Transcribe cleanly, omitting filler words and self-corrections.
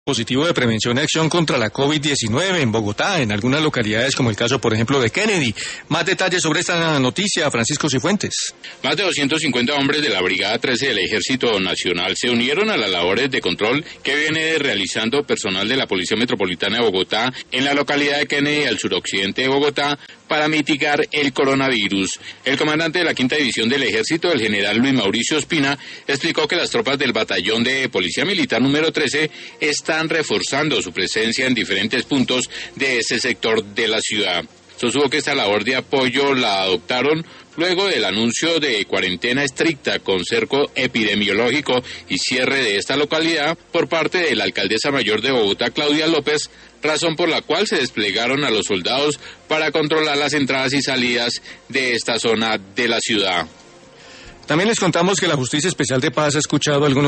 Positivo de prevención y acción contra la COVID-19 en Bogotá, en algunas localidades como el caso, por ejemplo, de Kennedy. Más detalles sobre esta noticia, Francisco Cifuentes. Más de 250 hombres de la Brigada 13 del Ejército Nacional se unieron a las labores de control que viene realizando personal de la Policía Metropolitana de Bogotá en la localidad de Kennedy, al suroccidente de Bogotá, para mitigar el coronavirus. El comandante de la Quinta División del Ejército, el general Luis Mauricio Ospina, explicó que las tropas del Batallón de Policía Militar número 13 están reforzando su presencia en diferentes puntos de ese sector de la ciudad. Sostuvo que esta labor de apoyo la adoptaron luego del anuncio de cuarentena estricta con cerco epidemiológico y cierre de esta localidad por parte de la alcaldesa mayor de Bogotá, Claudia López, razón por la cual se desplegaron a los soldados para controlar las entradas y salidas de esta zona de la ciudad. También les contamos que la Justicia Especial de Paz ha escuchado algunos